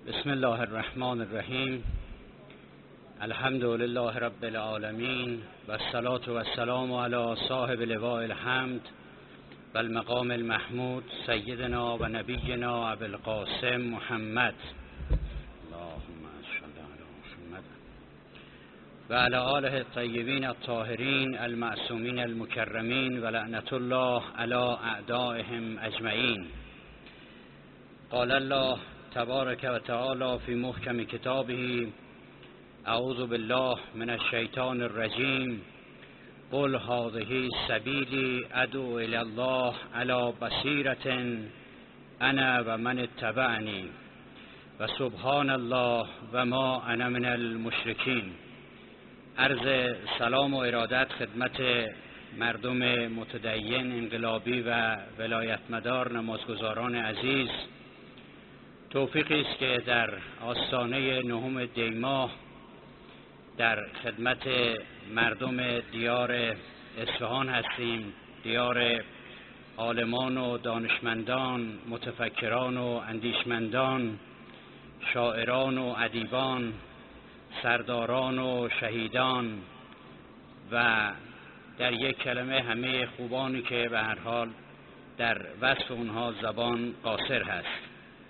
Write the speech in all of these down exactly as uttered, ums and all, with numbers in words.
بسم الله الرحمن الرحیم. الحمد لله رب العالمین و الصلاة و السلام علی صاحب لواء الحمد و المقام المحمود سیدنا و نبینا ابی القاسم محمد اللهم صل علی محمد و علی آله الطیبین الطاهرین المعصومین المکرمین و لعنت الله علی اعدائهم اجمعین. قال الله تبارک و تعالی فی محکم کتابه اعوذ بالله من الشیطان الرجیم قل هذه سبیلی ادعو الی الله علی بصیرة انا و من اتبعنی و سبحان الله و ما انا من المشرکین. عرض سلام و ارادت خدمت مردم متدین انقلابی و ولایتمدار نمازگزاران عزیز. توفیقی است که در آستانه نهم دی ماه در خدمت مردم دیار اصفهان هستیم، دیار عالمان و دانشمندان، متفکران و اندیشمندان، شاعران و ادیبان، سرداران و شهیدان و در یک کلمه همه خوبانی که به هر حال در وصف اونها زبان قاصر هست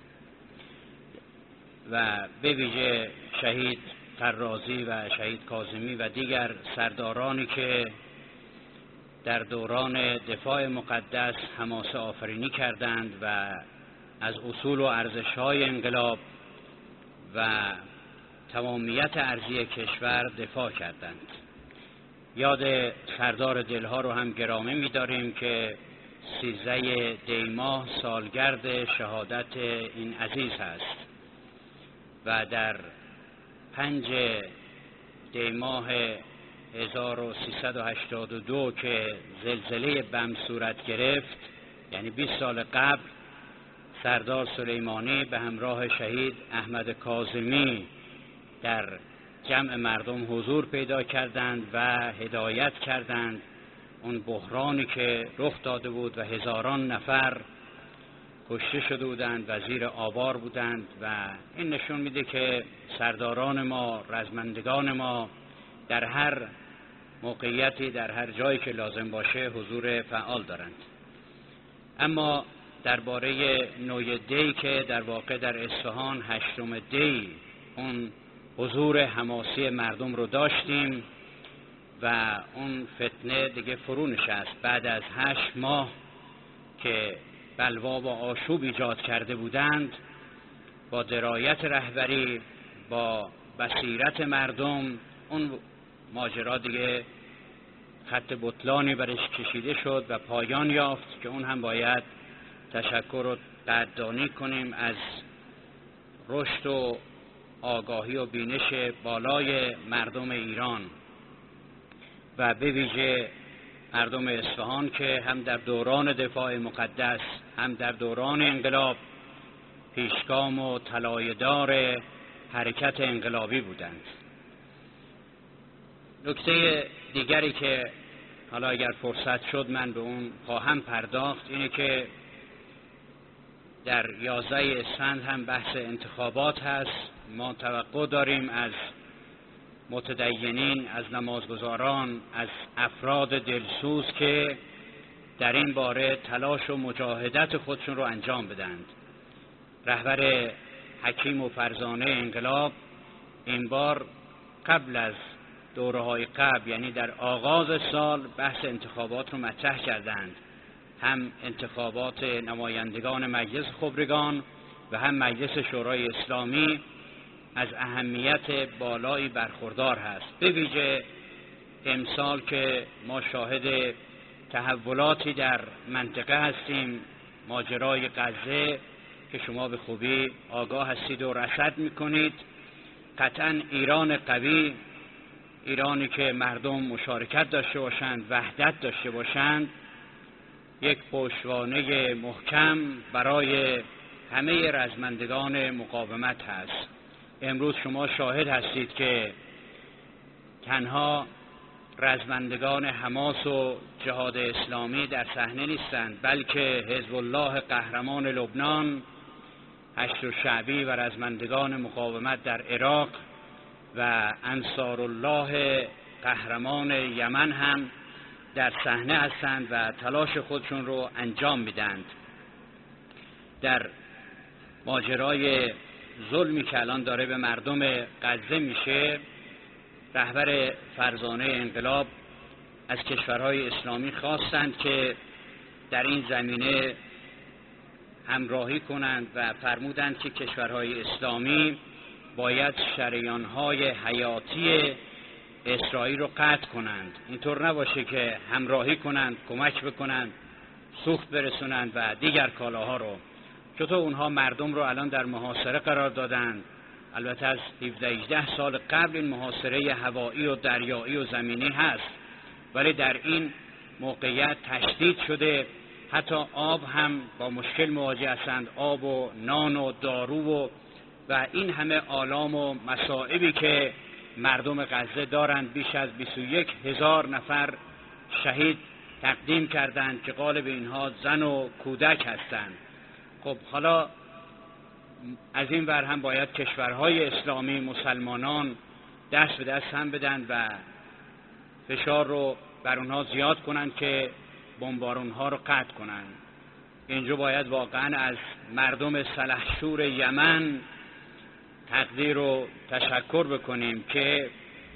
و به ویژه شهید طرازی و شهید کاظمی و دیگر سردارانی که در دوران دفاع مقدس حماسه آفرینی کردند و از اصول و ارزش‌های انقلاب و تمامیت ارضی کشور دفاع کردند. یاد سردار دلها رو هم گرامی می‌داریم که سیزده دی ماه سالگرد شهادت این عزیز هست و در پنج دی ماه هزار و سیصد و هشتاد و دو که زلزله بم صورت گرفت، یعنی بیست سال قبل، سردار سلیمانی به همراه شهید احمد کاظمی در جمع مردم حضور پیدا کردند و هدایت کردند اون بحرانی که رخ داده بود و هزاران نفر کشته شده بودند و زیر آوار بودند و این نشون میده که سرداران ما، رزمندگان ما در هر موقعیتی، در هر جایی که لازم باشه حضور فعال دارند. اما درباره نوی دی که در واقع در اصفهان هشتم دی اون حضور حماسی مردم رو داشتیم و اون فتنه دیگه فرو نشست بعد از هشت ماه که بلوا و آشوب ایجاد کرده بودند. با درایت رهبری، با بصیرت مردم، اون ماجرا دیگه خط بطلانی برش کشیده شد و پایان یافت که اون هم باید تشکر و قدردانی کنیم از رشد و آگاهی و بینش بالای مردم ایران و به ویژه مردم اصفهان که هم در دوران دفاع مقدس هم در دوران انقلاب پیشگام و طلایه‌دار حرکت انقلابی بودند. نکته دیگری که حالا اگر فرصت شد من به اون خواهم پرداخت اینه که در یازده اسفند هم بحث انتخابات هست. ما توقع داریم از متدینین، از نمازگزاران، از افراد دلسوز که در این باره تلاش و مجاهدت خودشون رو انجام بدند. رهبر حکیم و فرزانه انقلاب این بار قبل از دوره‌های قبل، یعنی در آغاز سال، بحث انتخابات رو مطرح کردند، هم انتخابات نمایندگان مجلس خبرگان و هم مجلس شورای اسلامی از اهمیت بالایی برخوردار هست. به ویژه امسال که ما شاهد تحولاتی در منطقه هستیم، ماجرای غزه که شما به خوبی آگاه هستید و رصد میکنید. قطعا ایران قوی، ایرانی که مردم مشارکت داشته باشند، وحدت داشته باشند، یک پشتوانه محکم برای همه رزمندگان مقاومت هست. امروز شما شاهد هستید که تنها رزمندگان حماس و جهاد اسلامی در صحنه نیستند، بلکه حزب الله قهرمان لبنان هشت شعبی و رزمندگان مقاومت در عراق و انصار الله قهرمان یمن هم در صحنه هستند و تلاش خودشون رو انجام میدند. در ماجرای ظلمی که الان داره به مردم غزه میشه، رهبر فرزانه انقلاب از کشورهای اسلامی خواستند که در این زمینه همراهی کنند و فرمودند که کشورهای اسلامی باید شریانهای حیاتی اسرائیل رو قطع کنند. اینطور نباشه که همراهی کنند، کمک بکنند، سوخت برسونند و دیگر کالاها رو. چطور اونها مردم رو الان در محاصره قرار دادند. البته از هفده هجده سال قبل این محاصره هوایی و دریایی و زمینی هست، ولی در این موقعیت تشدید شده. حتی آب هم با مشکل مواجه هستند، آب و نان و دارو و و این همه آلام و مصائبی که مردم غزه دارند. بیش از بیست و یک هزار نفر شهید تقدیم کردند که غالب اینها زن و کودک هستند. خب حالا از این ور هم باید کشورهای اسلامی، مسلمانان دست به دست هم بدن و فشار رو بر اونها زیاد کنند که بمبارونها رو قطع کنند. اینجا باید واقعا از مردم سلحشور یمن تقدیر و تشکر بکنیم که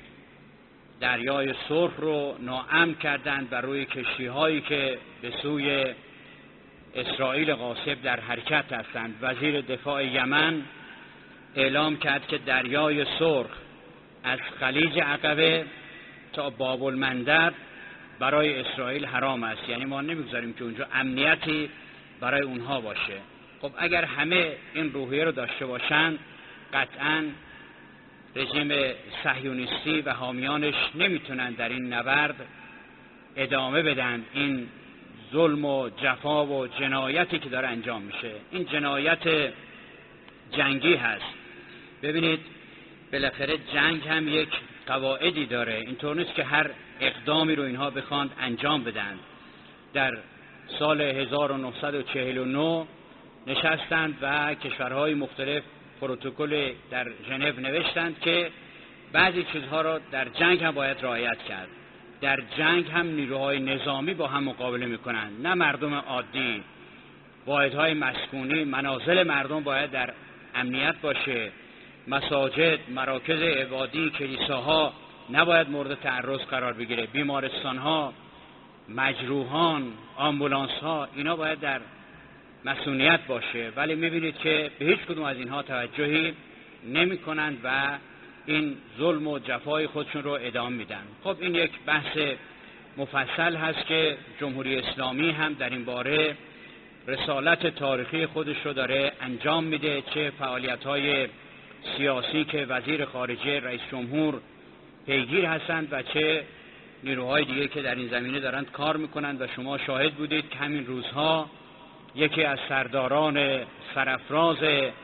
دریای سرخ رو ناامن کردند و روی کشتی هایی که به سوی اسرائیل غاصب در حرکت هستند. وزیر دفاع یمن اعلام کرد که دریای سرخ از خلیج عقبه تا باب المندب برای اسرائیل حرام است، یعنی ما نمیگذاریم که اونجا امنیتی برای اونها باشه. خب اگر همه این روحیه رو داشته باشند، قطعاً رژیم صهیونیستی و حامیانش نمیتونن در این نبرد ادامه بدن. این ظلم و جفا و جنایتی که داره انجام میشه، این جنایت جنگی هست. ببینید بالاخره جنگ هم یک قواعدی داره، اینطور نیست که هر اقدامی رو اینها بخواند انجام بدن. در سال هزار و نهصد و چهل و نه نشستند و کشورهای مختلف پروتکل در ژنو نوشتند که بعضی چیزها را در جنگ هم باید رعایت کرد. در جنگ هم نیروهای نظامی با هم مقابله میکنند، نه مردم عادی. واحدهای مسکونی، منازل مردم باید در امنیت باشه. مساجد، مراکز عبادی، کلیساها نباید مورد تعرض قرار بگیره. بیمارستانها، مجروحان، آمبولانسها، اینا باید در مسئولیت باشه. ولی میبینید که به هیچ کدوم از اینها توجهی نمی کنند و این ظلم و جفای خودشون رو ادامه میدن. خب این یک بحث مفصل هست که جمهوری اسلامی هم در این باره رسالت تاریخی خودش رو داره انجام میده، چه فعالیت‌های سیاسی که وزیر خارجه، رئیس جمهور پیگیر هستند و چه نیروهای دیگه که در این زمینه دارند کار میکنند. و شما شاهد بودید که همین روزها یکی از سرداران سرافراز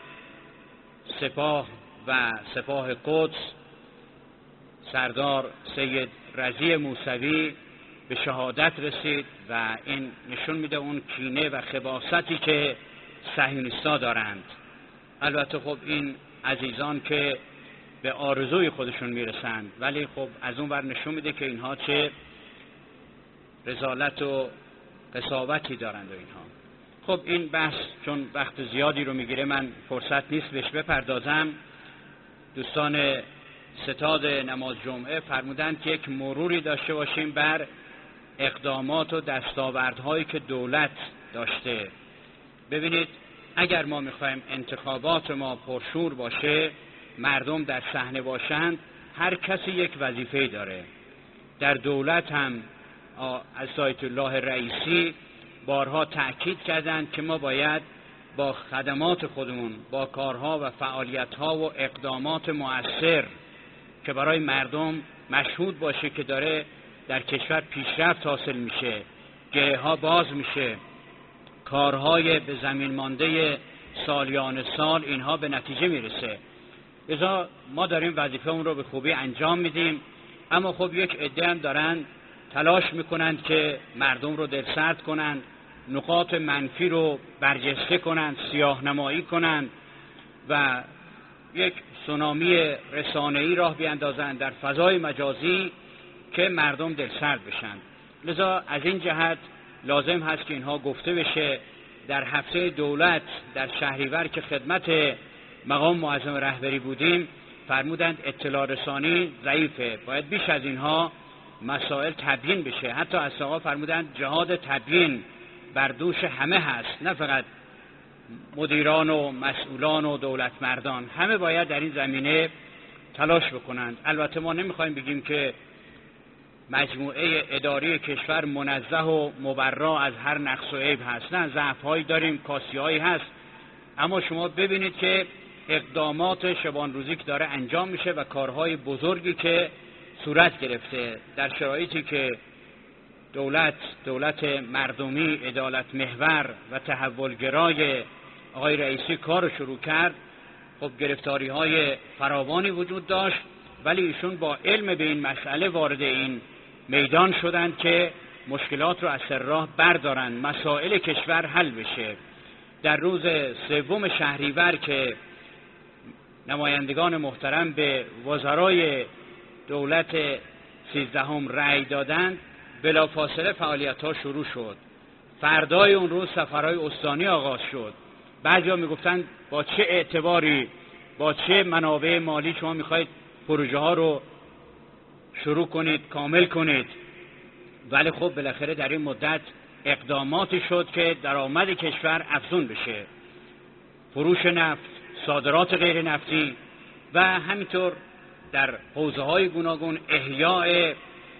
سپاه و سپاه قدس، سردار سید رضی موسوی، به شهادت رسید و این نشون میده اون کینه و خباثتی که صهیونیست‌ها دارند. البته خب این عزیزان که به آرزوی خودشون میرسند، ولی خب از اون ور نشون میده که اینها چه رذالت و قساوتی دارند و اینها. خب این بحث چون وقت زیادی رو میگیره من فرصت نیست بهش بپردازم. دوستان ستاد نماز جمعه فرمودند که یک مروری داشته باشیم بر اقدامات و دستاوردهایی که دولت داشته. ببینید اگر ما میخوایم انتخابات ما پرشور باشه، مردم در صحنه باشند، هر کسی یک وظیفه داره. در دولت هم از آیت الله رئیسی بارها تأکید کردند که ما باید با خدمات خودمون، با کارها و فعالیتها و اقدامات مؤثر که برای مردم مشهود باشه که داره در کشور پیشرفت حاصل میشه، گره ها باز میشه، کارهای به زمین مانده سالیان سال اینها به نتیجه میرسه. لذا ما داریم وظیفه اون رو به خوبی انجام میدیم. اما خب یک عده هم دارن تلاش میکنند که مردم رو دلسرد کنند، نقاط منفی رو برجسته کنند، سیاه نمایی کنند و یک سونامی رسانه‌ای راه بیاندازند در فضای مجازی که مردم دلسرد بشن. لذا از این جهت لازم هست که اینها گفته بشه. در هفته دولت در شهریور که خدمت مقام معظم رهبری بودیم، فرمودند اطلاع رسانی ضعیفه، باید بیش از اینها مسائل تبیین بشه. حتی از آقا فرمودند جهاد تبیین بر دوش همه هست، نه فقط مدیران و مسئولان و دولت مردان، همه باید در این زمینه تلاش بکنند. البته ما نمیخوایم بگیم که مجموعه اداری کشور منزه و مبرا از هر نقص و عیب هست، نه، ضعف‌هایی داریم، کاسی‌هایی هست، اما شما ببینید که اقدامات شبان روزی که داره انجام میشه و کارهای بزرگی که صورت گرفته در شرایطی که دولت دولت مردمی، عدالت محور و تحولگرای آقای رئیسی کار رو شروع کرد، خب گرفتاری های فراوانی وجود داشت، ولی ایشون با علم به این مسئله وارد این میدان شدند که مشکلات رو از سر راه بردارن، مسائل کشور حل بشه. در روز سوم شهریور که نمایندگان محترم به وزرای دولت سیزدهم رأی دادند، بلافاصله فعالیت ها شروع شد. فردای اون روز سفرهای استانی آغاز شد. بعضی ها میگفتند با چه اعتباری، با چه منابع مالی شما میخواید پروژه ها رو شروع کنید، کامل کنید؟ ولی خب بالاخره در این مدت اقداماتی شد که درآمد کشور افزون بشه، فروش نفت، صادرات غیر نفتی و همینطور در حوزه های گوناگون احیاء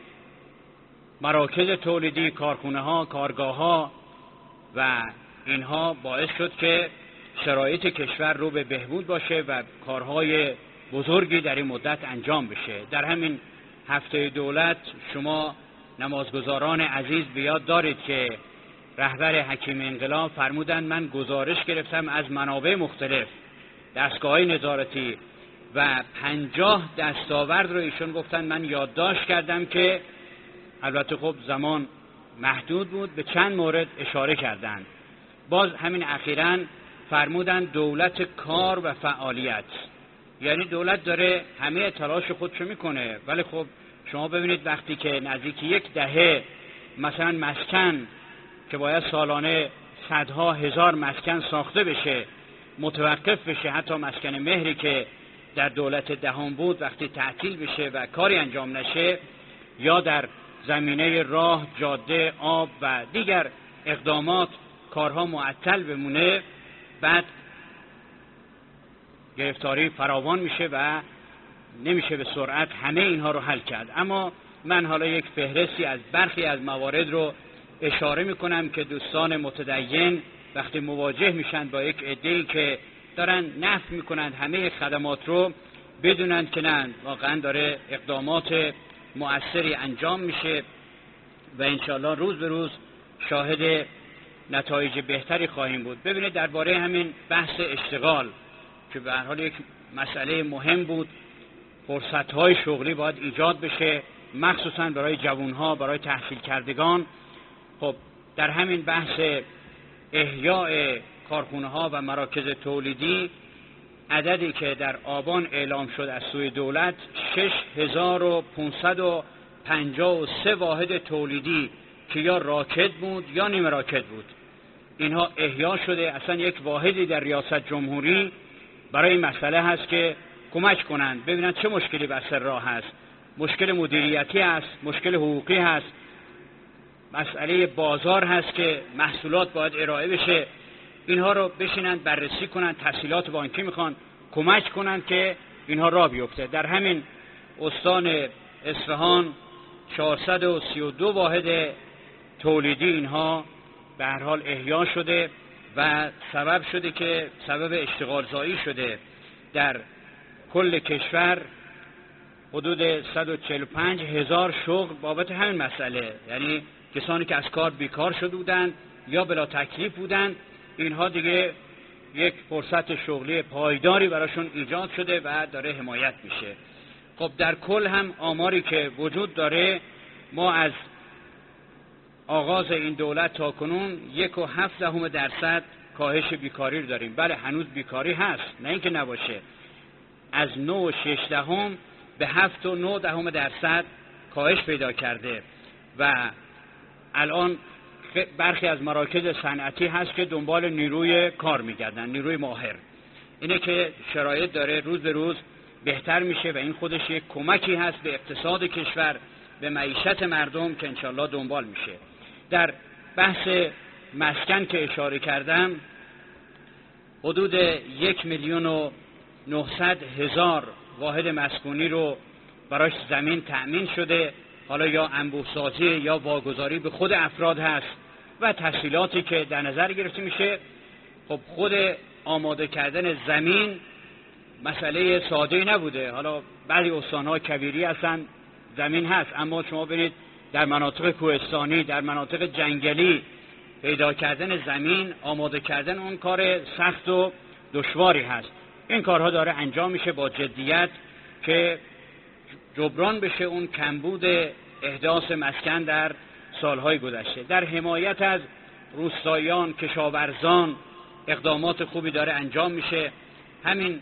مراکز تولیدی، کارخونه ها، کارگاه ها و اینها باعث شد که شرایط کشور رو به بهبود باشه و کارهای بزرگی در این مدت انجام بشه. در همین هفته دولت شما نمازگزاران عزیز بیاد دارید که رهبر حکیم انقلاب فرمودند من گزارش گرفتم از منابع مختلف، دستگاه‌های نظارتی و پنجاه دستاورد رو ایشون گفتن من یادداشت کردم که البته خب زمان محدود بود، به چند مورد اشاره کردند. باز همین اخیراً فرمودن دولت کار و فعالیت، یعنی دولت داره همه تلاش خودشو میکنه، ولی خب شما ببینید وقتی که نزدیک یک دهه مثلا مسکن که باید سالانه صدها هزار مسکن ساخته بشه متوقف بشه، حتی مسکن مهری که در دولت دهم بود وقتی تعطیل بشه و کاری انجام نشه، یا در زمینه راه، جاده، آب و دیگر اقدامات کارها معطل بمونه، بعد گرفتاری فراوان میشه و نمیشه به سرعت همه اینها رو حل کرد. اما من حالا یک فهرستی از برخی از موارد رو اشاره میکنم که دوستان متدین وقتی مواجه میشن با یک عده‌ای که دارن نفی میکنند همه خدمات رو، بدونند که نه، واقعا داره اقدامات مؤثری انجام میشه و انشاءالله روز به روز شاهد نتایج بهتری خواهیم بود. ببینید درباره همین بحث اشتغال که به هر حال یک مسئله مهم بود، فرصت‌های شغلی باید ایجاد بشه، مخصوصا برای جوانها، برای تحصیل کردگان. خب در همین بحث احیاء کارخونه‌ها و مراکز تولیدی، عددی که در آبان اعلام شد از سوی دولت شش هزار و پانصد و پنجاه و سه واحد تولیدی که یا راکد بود یا نیمه راکد بود، اینها احیا شده. اصلا یک واحدی در ریاست جمهوری برای این مسئله هست که کمک کنند ببینند چه مشکلی بر راه هست. مشکل مدیریتی هست، مشکل حقوقی هست، مسئله بازار هست که محصولات باید ارائه بشه. اینها رو بشینند بررسی کنند، تسهیلات بانکی میخوان، کمک کنند که اینها راه بیفته. در همین استان اصفهان چهارصد و سی و دو واحد تولیدی اینها به هر حال احیا شده و سبب شده که سبب اشتغال زایی شده. در کل کشور حدود صد و چهل و پنج هزار شغل بابت همین مسئله، یعنی کسانی که از کار بیکار شده بودند یا بلا تکلیف بودند، اینها دیگه یک فرصت شغلی پایداری براشون ایجاد شده و داره حمایت میشه. خب در کل هم آماری که وجود داره، ما از آغاز این دولت تا کنون یک و هفت دهم درصد کاهش بیکاری رو داریم. بله هنوز بیکاری هست، نه اینکه نباشه. از نه و شش دهم به هفت و نه دهم درصد کاهش پیدا کرده و الان برخی از مراکز صنعتی هست که دنبال نیروی کار میگردن، نیروی ماهر. اینه که شرایط داره روز به روز بهتر میشه و این خودش یک کمکی هست به اقتصاد کشور، به معیشت مردم که انشالله دنبال میشه. در بحث مسکن که اشاره کردم، حدود یک میلیون و نهصد هزار واحد مسکونی رو براش زمین تأمین شده. حالا یا انبوه‌سازی یا واگذاری به خود افراد هست و تسهیلاتی که در نظر گرفته میشه. خب خود آماده کردن زمین مسئله ساده‌ای نبوده. حالا بعضی استان‌ها کویری هستن، زمین هست، اما شما برید در مناطق کوهستانی، در مناطق جنگلی پیدا کردن زمین، آماده کردن اون کار سخت و دشواری هست. این کارها داره انجام میشه با جدیت که جبران بشه اون کمبود احداث مسکن در سالهای گذشته. در حمایت از روستاییان، کشاورزان اقدامات خوبی داره انجام میشه. همین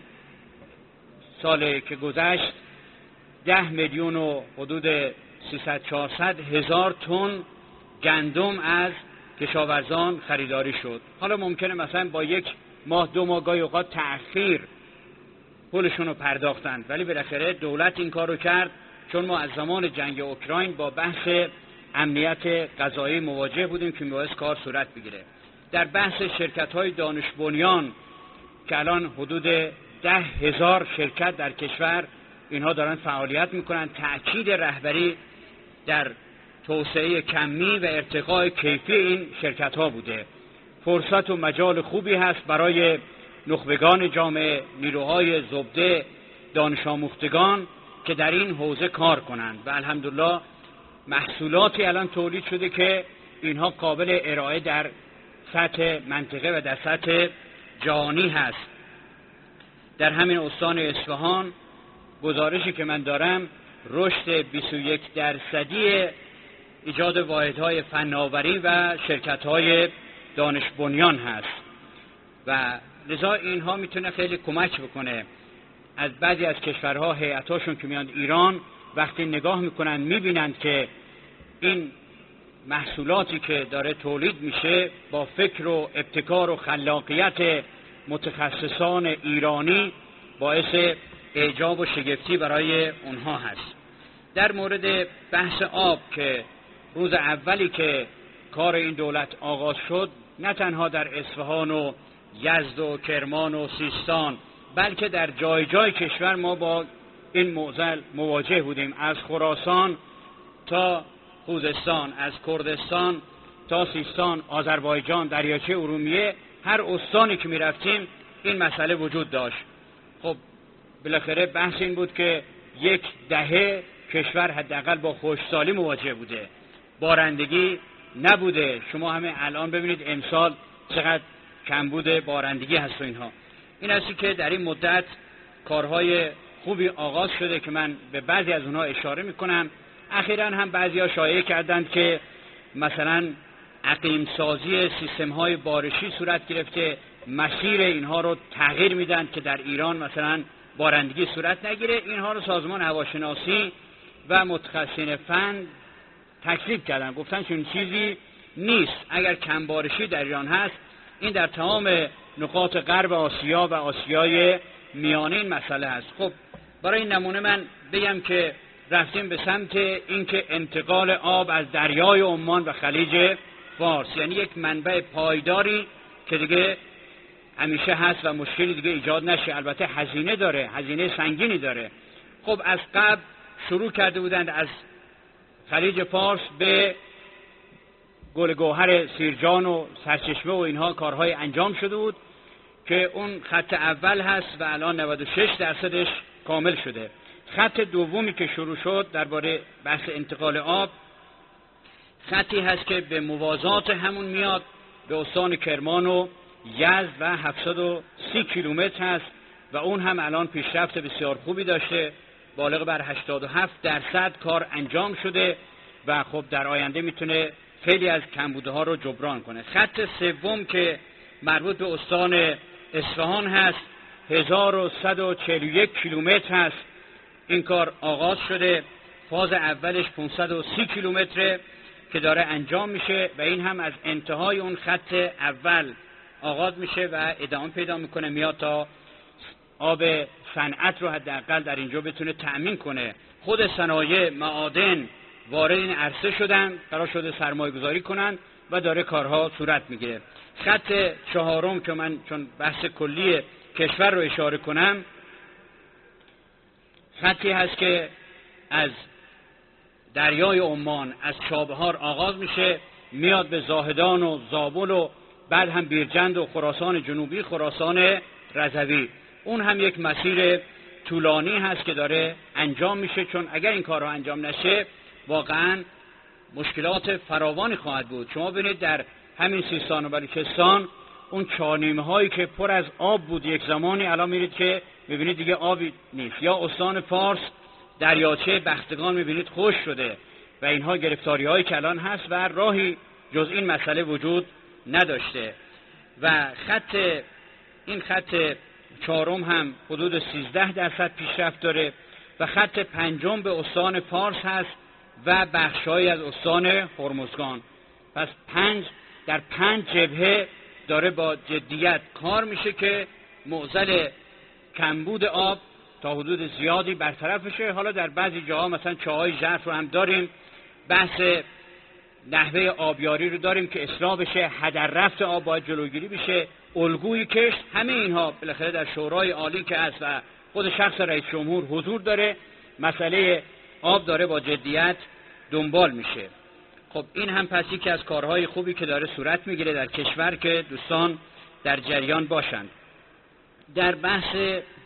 سالی که گذشت ده میلیون و حدود سیصد چهارصد هزار تن گندم از کشاورزان خریداری شد. حالا ممکنه مثلا با یک ماه دو ماه گاهی اوقات تأخیر پولشون رو پرداختند، ولی بالاخره دولت این کار رو کرد، چون ما از زمان جنگ اوکراین با بحث امنیت غذایی مواجه بودیم که میبایست کار صورت بگیره. در بحث شرکت‌های دانش بنیان که الان حدود ده هزار شرکت در کشور اینها دارن فعالیت میکنن، تأکید رهبری در توسعه کمی و ارتقاء کیفی این شرکت‌ها بوده. فرصت و مجال خوبی هست برای نخبگان جامعه، نیروهای زبده، دانش آموختگان که در این حوزه کار کنند و الحمدلله محصولاتی الان تولید شده که اینها قابل ارائه در سطح منطقه و در سطح جهانی هست. در همین استان اصفهان گزارشی که من دارم رشد بیست و یک درصدی ایجاد واحدهای فناوری و شرکت‌های دانش بنیان هست و لذا اینها میتونه خیلی کمک بکنه. از بعضی از کشورها هیئتاشون که میان ایران وقتی نگاه میکنن میبینند که این محصولاتی که داره تولید میشه با فکر و ابتکار و خلاقیت متخصصان ایرانی باعث اعجاب و شگفتی برای اونها هست. در مورد بحث آب که روز اولی که کار این دولت آغاز شد نه تنها در اصفهان و یزد و کرمان و سیستان بلکه در جای جای کشور ما با این معضل مواجه بودیم، از خراسان تا خوزستان، از کردستان تا سیستان، آذربایجان، دریاچه ارومیه، هر استانی که می رفتیم این مسئله وجود داشت. خب بالاخره بحث این بود که یک دهه کشور حداقل با خشکسالی مواجه بوده، بارندگی نبوده. شما همه الان ببینید امسال چقدر کمبود بارندگی هست و اینها. این هستی که در این مدت کارهای خوبی آغاز شده که من به بعضی از اونها اشاره میکنم. اخیراً هم بعضی‌ها شایعه کردند که مثلا عقیم سازی سیستم های بارشی صورت گرفته، مسیر اینها رو تغییر میدن که در ایران مثلا بارندگی صورت نگیره. اینها رو سازمان هواشناسی و متخصصین فن تکذیب کردن، گفتن چون چیزی نیست. اگر کم بارشی در ایران هست، این در تمام نقاط غرب آسیا و آسیای میانه این مسئله هست. خب برای این نمونه من بگم که رفتیم به سمت اینکه انتقال آب از دریای عمان و خلیج فارس، یعنی یک منبع پایداری که دیگه همیشه هست و مشکلی دیگه ایجاد نشه. البته هزینه داره، هزینه سنگینی داره. خب از قبل شروع کرده بودند از خلیج فارس به گل گوهر سیرجان و سرچشمه و اینها کارهای انجام شده بود که اون خط اول هست و الان نود و شش درصدش کامل شده. خط دومی که شروع شد درباره بحث انتقال آب، خطی هست که به موازات همون میاد به استان کرمان و یزد و هفتصد و سی کیلومتر هست و اون هم الان پیشرفت بسیار خوبی داشته، بالغ بر هشتاد و هفت درصد کار انجام شده و خب در آینده میتونه خیلی از کمبودها رو جبران کنه. خط سوم که مربوط به استان اصفهان هست. هزار و صد و چهل و یک کیلومتر هست. این کار آغاز شده. فاز اولش پانصد و سی کیلومتره که داره انجام میشه و این هم از انتهای اون خط اول آغاز میشه و ادامه پیدا میکنه، میاد تا آب صنعت رو حداقل در اینجا بتونه تأمین کنه. خود صنایع معادن وارد این عرصه شدن، قرار شده سرمایه گذاری کنن و داره کارها صورت میگیره. خط چهارم که من چون بحث کلی کشور رو اشاره کنم، خطی هست که از دریای عمان از چابهار آغاز میشه، میاد به زاهدان و زابل و بعد هم بیرجند و خراسان جنوبی، خراسان رضوی. اون هم یک مسیر طولانی هست که داره انجام میشه، چون اگر این کار رو انجام نشه واقعا مشکلات فراوانی خواهد بود. شما ببینید در همین سیستان و بلوچستان اون چانیمه هایی که پر از آب بود یک زمانی، الان میرید که میبینید دیگه آبی نیست. یا استان فارس دریاچه بختگان میبینید خشک شده و اینها گرفتاری هایی که الان هست و راهی جز این مسئله وجود نداشته. و خط این خط چهارم هم حدود سیزده درصد پیشرفت داره و خط پنجم به استان فارس هست و بخشهایی از استان هرمزگان. پس پنج در پنج جبهه داره با جدیت کار میشه که معضل کمبود آب تا حدود زیادی برطرف بشه. حالا در بعضی جاها مثلا چاهای ژرف رو هم داریم، بحث نحوه آبیاری رو داریم که اصلاح بشه، هدر رفت آب باید جلوگیری بشه، الگوی کشت، همه اینها بالاخره در شورای عالی که هست و خود شخص رئیس جمهور حضور داره، مسئله آب داره با جدیت دنبال میشه. خب این هم پس یکی از کارهای خوبی که داره صورت میگیره در کشور که دوستان در جریان باشند. در بحث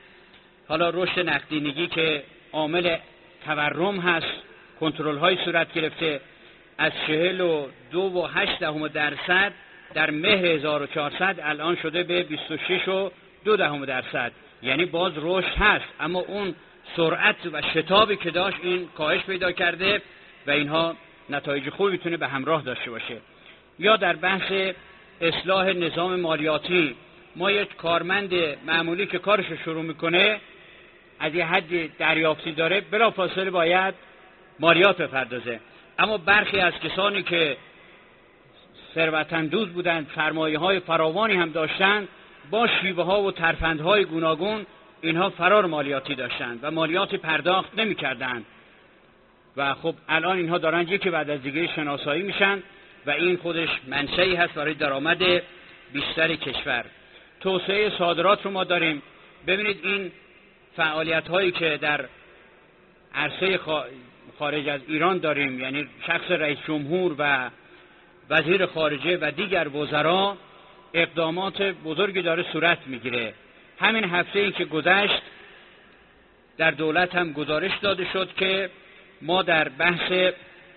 حالا رشد نقدینگی که عامل تورم هست، کنترل های صورت گرفته، از چهل و دو و هشت دهم درصد در مهر هزار و چهارصد الان شده به بیست و شش و دو دهم درصد. یعنی باز رشد هست، اما اون سرعت و شتابی که داشت این کاهش پیدا کرده و اینها نتایج خوبی میتونه به همراه داشته باشه. یا در بحث اصلاح نظام مالیاتی، ما یک کارمند معمولی که کارش رو شروع میکنه از یه حدی دریافتی داره بلافاصله باید مالیات بپردازه، اما برخی از کسانی که ثروت‌اندوز بودند، سرمایه‌های فراوانی هم داشتند، با شیوه‌ها و ترفندهای گوناگون اینها فرار مالیاتی داشتند و مالیاتی پرداخت نمی‌کردند و خب الان اینها دارن یکی بعد از دیگه شناسایی میشن و این خودش منشأی هست برای درآمد بیشتر کشور. توسعه صادرات رو ما داریم. ببینید این فعالیت‌هایی که در عرصه خارج از ایران داریم، یعنی شخص رئیس جمهور و وزیر خارجه و دیگر وزرا، اقدامات بزرگی داره صورت میگیره. همین هفته ای که گذشت در دولت هم گزارش داده شد که ما در بحث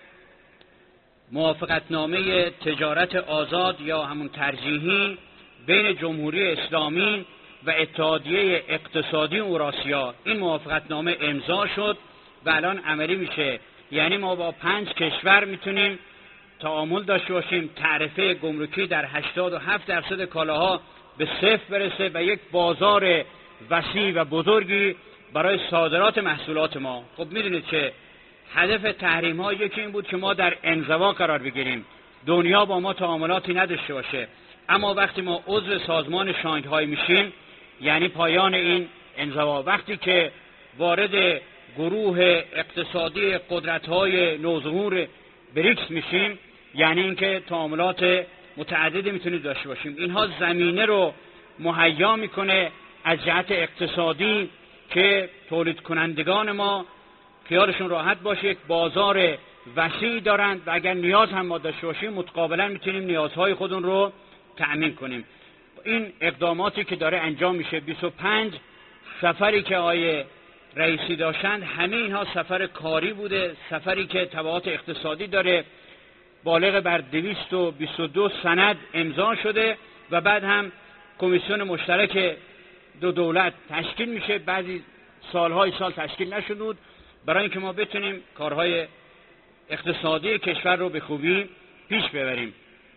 موافقتنامه تجارت آزاد یا همون ترجیحی بین جمهوری اسلامی و اتحادیه اقتصادی اوراسیا این موافقتنامه امضا شد و الان عملی میشه. یعنی ما با پنج کشور میتونیم تعامل داشته باشیم، تعرفه گمرکی در هشتاد و هفت درصد کالاها به صفر برسه و یک بازار وسیع و بزرگی برای صادرات محصولات ما. خب میدونید که هدف تحریم ها یکی این بود که ما در انزوا قرار بگیریم، دنیا با ما تعاملاتی نداشته باشه، اما وقتی ما عضو سازمان شانگهای میشیم یعنی پایان این انزوا. وقتی که وارد گروه اقتصادی قدرت‌های نوظهور بریکس میشیم یعنی اینکه تعاملات متعددی میتونید داشته باشیم. اینها زمینه رو مهیا میکنه از جهت اقتصادی که تولید کنندگان ما خیالشون راحت باشه، یک بازار وسیع دارند و اگر نیاز هم ما داشته باشیم متقابلا میتونیم نیازهای خودمون رو تأمین کنیم. این اقداماتی که داره انجام میشه، بیست و پنج سفری که آیه رئیسی داشتند، همه اینها سفر کاری بوده، سفری که تبعات اقتصادی داره، بالغ بر دویست و بیست و دو سند امضا شده و بعد هم کمیسیون مشترک دو دولت تشکیل میشه. بعضی سالهای سال تشکیل نشده بود برای اینکه ما بتونیم کارهای اقتصادی کشور رو به خوبی پیش ببریم.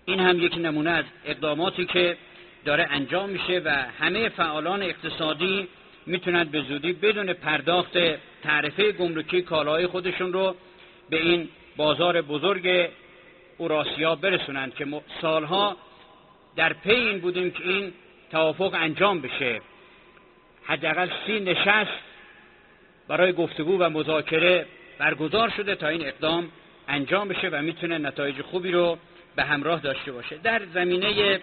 این هم یک نمونه از اقداماتی که داره انجام میشه و همه فعالان اقتصادی میتونن به زودی بدون پرداخت تعرفه گمرکی کالاهای خودشون رو به این بازار بزرگ اوراسیا برسونن که سالها در پی این بودیم که این توافق انجام بشه. حداقل سی نشست برای گفتگو و مذاکره برگزار شده تا این اقدام انجام بشه و میتونه نتایج خوبی رو به همراه داشته باشه. در زمینه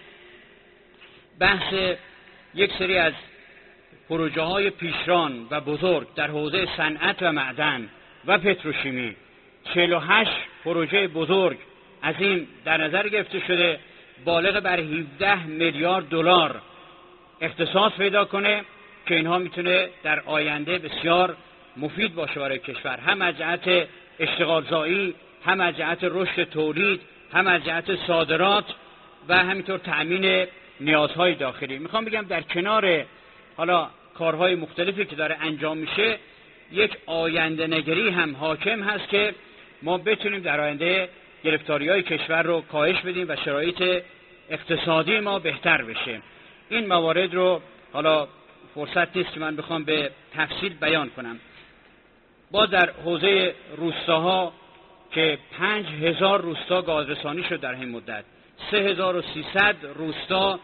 بحث یک سری از پروژه های پیشران و بزرگ در حوزه صنعت و معدن و پتروشیمی، چهل و هشت پروژه بزرگ عظیم در نظر گرفته شده، بالغ بر هفده میلیارد دلار اختصاص پیدا کنه که اینها میتونه در آینده بسیار مفید باشه برای کشور، هم از جهت اشتغال زایی، هم از جهت رشد تولید، هم از جهت صادرات و همینطور تأمین نیازهای داخلی. میخوام بگم در کنار حالا کارهای مختلفی که داره انجام میشه، یک آینده نگری هم حاکم هست که ما بتونیم در آینده گرفتاری‌های کشور رو کاهش بدیم و شرایط اقتصادی ما بهتر بشه. این موارد رو حالا فرصت نیست که من بخوام به تفصیل بیان کنم. با در حوزه روستاها که پنج هزار روستا گازرسانی شد در این مدت، سه هزار و سیصد روستا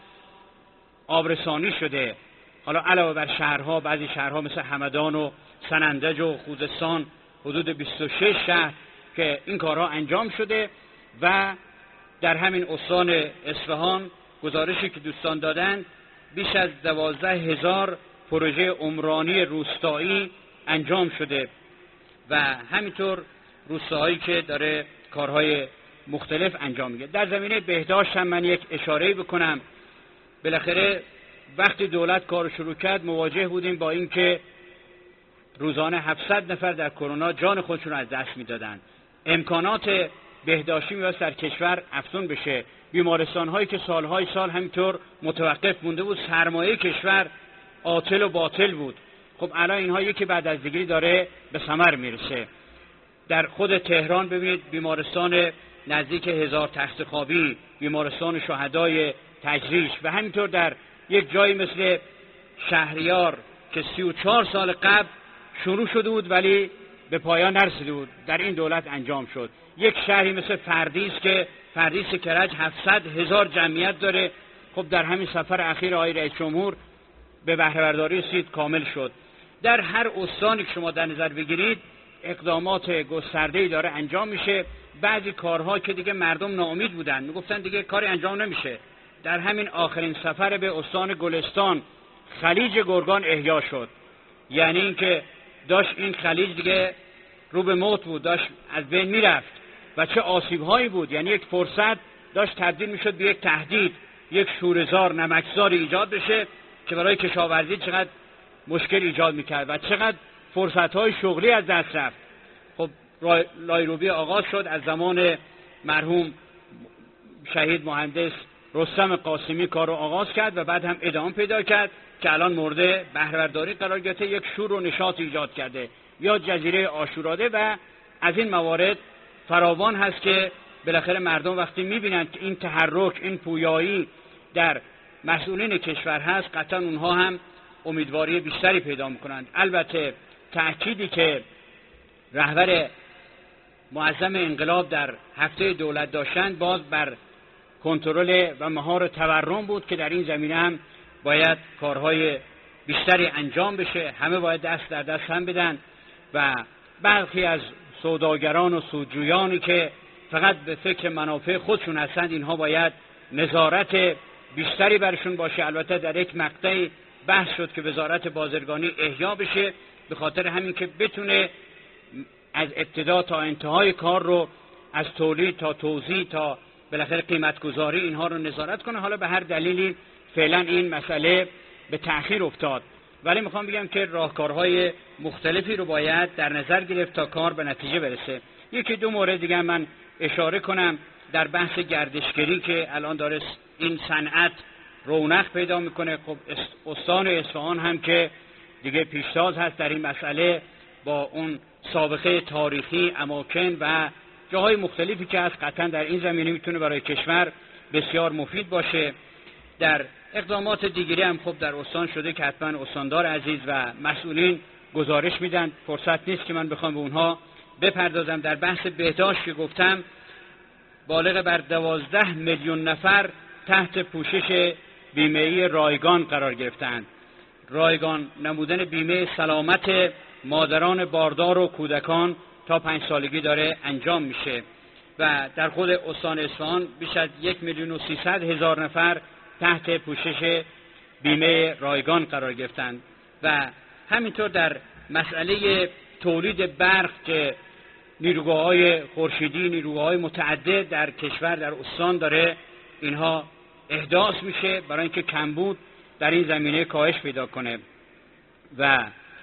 آبرسانی شده. حالا علاوه بر شهرها، بعضی شهرها مثل همدان و سنندج و خوزستان، حدود بیست و شش شهر که این کارها انجام شده و در همین استان اصفهان گزارشی که دوستان دادن بیش از دوازده هزار پروژه عمرانی روستایی انجام شده و همینطور روستاهایی که داره کارهای مختلف انجام میده. در زمینه بهداشت هم من یک اشاره بکنم. بالاخره وقتی دولت کار شروع کرد مواجه بودیم با این که روزانه هفتصد نفر در کرونا جان خودشون از دست میدادن. امکانات بهداشتی میباید در کشور افزون بشه. بیمارستان هایی که سالهای سال همینطور متوقف مونده بود، سرمایه کشور عاطل و باطل بود. خب الان اینها یکی بعد از دیگری داره به ثمر میرسه. در خود تهران ببینید بیمارستان نزدیک هزار تخت خوابی، بیمارستان شهدای تجریش و همینطور در یک جایی مثل شهریار که سی و چهار سال قبل شروع شده بود ولی به پایان نرسیده بود، در این دولت انجام شد. یک شهری مثل فردیس که فردیس کرج هفتصد هزار جمعیت داره، خب در همین سفر اخیر آقای رئیس جمهور به بهره برداری رسید، کامل شد. در هر استانی که شما در نظر بگیرید اقدامات گسترده‌ای داره انجام میشه. بعضی کارها که دیگه مردم ناامید بودن، میگفتن دیگه کاری انجام نمیشه، در همین آخرین سفر به استان گلستان خلیج گرگان احیا شد. یعنی اینکه داشت این خلیج دیگه رو به موت بود، داشت از بین میرفت و چه آسیب‌هایی بود. یعنی یک فرصت داشت تبدیل میشد به یک تهدید، یک شوره‌زار نمکزار ایجاد بشه که برای کشاورزی چقدر مشکل ایجاد میکرد و چقدر فرصت‌های شغلی از دست رفت. خب لایروبی آغاز شد از زمان مرحوم شهید مهندس رستم قاسمی کار رو آغاز کرد و بعد هم ادامه پیدا کرد که الان مورد بهره برداری قرار گرفته، یک شور و نشاط ایجاد کرده. یا جزیره عاشوراده و از این موارد فراوان هست که بالاخره مردم وقتی میبینند که این تحرک، این پویایی در مسئولین کشور هست، قطعا اونها هم امیدواری بیشتری پیدا میکنند. البته تأکیدی که رهبر معظم انقلاب در هفته دولت داشتند باز بر کنترل و مهار تورم بود که در این زمینه هم باید کارهای بیشتری انجام بشه. همه باید دست در دست هم بدن و برخی از سوداگران و سودجویانی که فقط به فکر منافع خودشون هستند، اینها باید نظارت بیشتری برشون باشه. البته در یک مقطعی بحث شد که وزارت بازرگانی احیا بشه، به خاطر همین که بتونه از ابتدا تا انتهای کار رو از تولید تا توزیع تا بالاخره قیمت گذاری اینها رو نظارت کنه. حالا به هر دلیلی فعلا این مسئله به تأخیر افتاد، ولی میخوام بگم که راهکارهای مختلفی رو باید در نظر گرفت تا کار به نتیجه برسه. یکی دو مورد دیگه من اشاره کنم در بحث گردشگری که الان داره این صنعت رونق پیدا میکنه. خب استان اصفهان هم که دیگه پیشتاز هست در این مسئله، با اون سابقه تاریخی، اماکن و جاهای مختلفی که هست، قطعا در این زمینه میتونه برای کشور بسیار مفید باشه. در اقدامات دیگری هم خب در استان شده که حتما استاندار عزیز و مسئولین گزارش میدن، فرصت نیست که من بخوام به اونها بپردازم. در بحث بهداشت که گفتم بالغ بر دوازده میلیون نفر تحت پوشش بیمه‌ای رایگان قرار گرفتند. رایگان نمودن بیمه سلامت مادران باردار و کودکان تا پنج سالگی داره انجام میشه و در خود استان اصفهان بیش از یک میلیون و سیصد هزار نفر تحت پوشش بیمه رایگان قرار گرفتند و همینطور در مسئله تولید برق که نیروگاه‌های خورشیدی، نیروگاه‌های متعدد در کشور در استان داره اینها احداث میشه برای اینکه کمبود در این زمینه کاهش پیدا کنه. و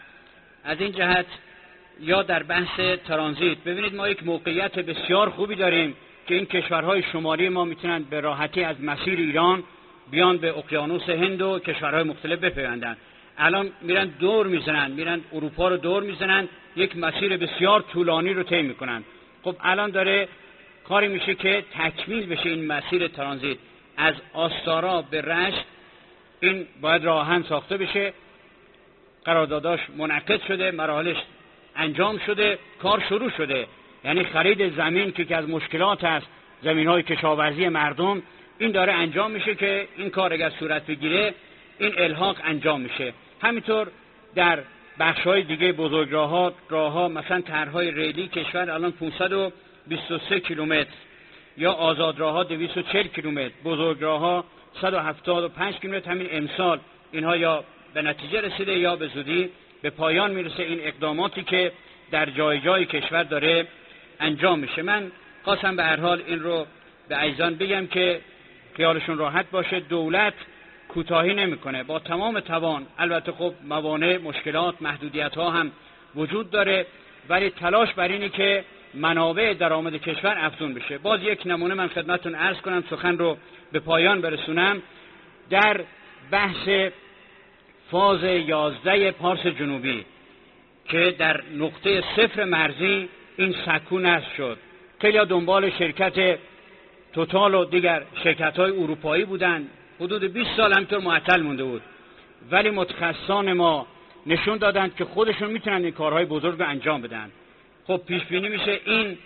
از این جهت یا در بحث ترانزیت ببینید ما یک موقعیت بسیار خوبی داریم که این کشورهای شمالی ما میتونن به راحتی از مسیر ایران بیان به اقیانوس هند و کشورهای مختلف بپیوندن. الان میرن دور میزنن، میرن اروپا رو دور میزنن، یک مسیر بسیار طولانی رو طی میکنن. خب الان داره کاری میشه که تکمیل بشه این مسیر ترانزیت از آستارا به رشت. این باید راه آهن ساخته بشه، قرارداداش منعقد شده، مراحلش انجام شده، کار شروع شده. یعنی خرید زمین که از مشکلات است، زمین‌های کشاورزی مردم، این داره انجام میشه که این کار اگر صورت بگیره این الحاق انجام میشه. همینطور در بخش‌های دیگه بزرگراه‌ها، راه‌ها، مثلا طرح‌های ریلی کشور الان پانصد و بیست و سه کیلومتر یا آزادراه‌ها دویست و چهل کیلومتر، بزرگراه‌ها صد و هفتاد و پنج کیلومتر. همین امسال اینها یا به نتیجه رسیده یا به زودی به پایان میرسه این اقداماتی که در جای جای کشور داره انجام میشه. من خواستم به هر حال این رو به عزیزان بگم که خیالشون راحت باشه. دولت کوتاهی نمیکنه، با تمام توان. البته خب موانع، مشکلات، محدودیت ها هم وجود داره، ولی تلاش بر اینه که منابع درآمد کشور افزون بشه. باز یک نمونه من خدمتتون عرض کنم، سخن رو به پایان برسونم. در بحث فاز یازده پارس جنوبی که در نقطه صفر مرزی این سکو نصب شد، خیلی دنبال شرکت توتال و دیگر شرکت‌های اروپایی بودن، حدود بیست سال همینطور معطل مونده بود، ولی متخصصان ما نشون دادند که خودشون میتونن این کارهای بزرگ رو انجام بدن. خب پیش بینی میشه این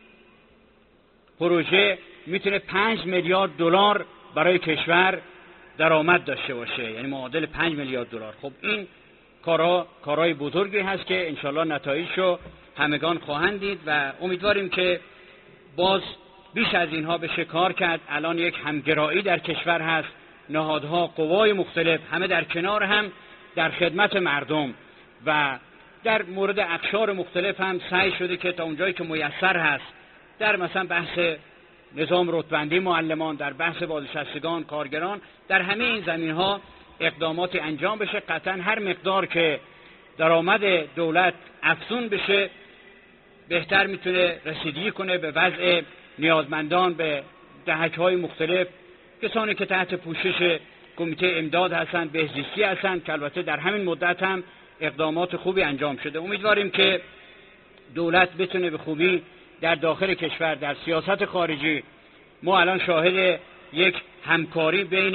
پروژه میتونه پنج میلیارد دلار برای کشور درآمد داشته باشه، یعنی معادل پنج میلیارد دلار. خب این کارها کارهای بزرگی هست که انشالله نتایجشو همگان خواهند دید و امیدواریم که باز بیش از اینها بشه کار کرد. الان یک همگرایی در کشور هست، نهادها، قوای مختلف همه در کنار هم در خدمت مردم و در مورد اقشار مختلف هم سعی شده که تا اونجایی که میسر هست در مثلا بحث نظام رتبه‌بندی معلمان، در بحث بازنشستگان، کارگران، در همه این زمینها اقداماتی انجام بشه. قطعا هر مقدار که درآمد دولت افزون بشه بهتر میتونه رسیدگی کنه به وضع نیازمندان، به دهک‌های مختلف، کسانی که تحت پوشش کمیته امداد هستن، بهزیستی هستن، که البته در همین مدت هم اقدامات خوبی انجام شده. امیدواریم که دولت بتونه به خوبی در داخل کشور، در سیاست خارجی، ما الان شاهد یک همکاری بین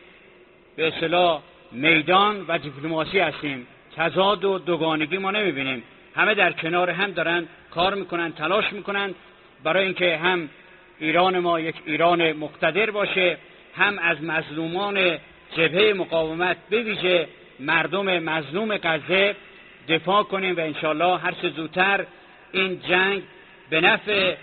به اصطلاح میدان و دیپلماسی هستیم. تضاد و دوگانگی ما نمیبینیم، همه در کنار هم دارن کار میکنن، تلاش میکنن برای اینکه هم ایران ما یک ایران مقتدر باشه، هم از مظلومان جبهه مقاومت به ویژه مردم مظلوم غزه دفاع کنیم و انشالله هر چه زودتر این جنگ به نفع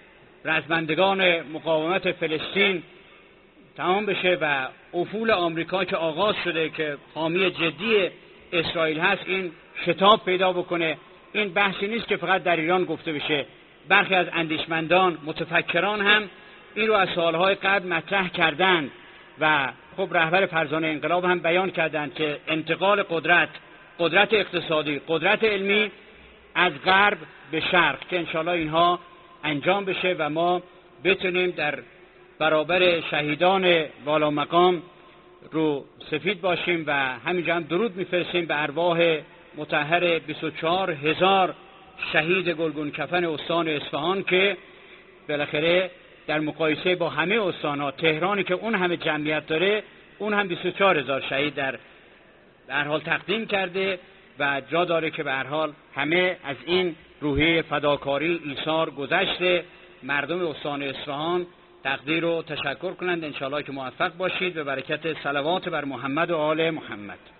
رزمندگان مقاومت فلسطین تمام بشه و افول آمریکا که آغاز شده که حامی جدی اسرائیل هست این شتاب پیدا بکنه. این بحثی نیست که فقط در ایران گفته بشه، برخی از اندیشمندان متفکران هم این رو از سالهای قبل مطرح کردند و خب رهبر فرزانه انقلاب هم بیان کردند که انتقال قدرت، قدرت اقتصادی، قدرت علمی از غرب به شرق، که انشالله اینها انجام بشه و ما بتونیم در برابر شهیدان والا مقام رو سفید باشیم و همینجا هم درود میفرستیم به ارواح مطهر بیست و چهار هزار شهید گلگون کفن استان اصفهان که بالاخره در مقایسه با همه استان‌ها تهرانی که اون همه جمعیت داره اون هم بیست و چهار هزار شهید در به هر حال تقدیم کرده و جا داره که به هر حال همه از این روحیه فداکاری ایثار گذشته مردم استان اصفهان تقدیر و تشکر کنند. انشاءالله که موفق باشید به برکت صلوات بر محمد و آل محمد.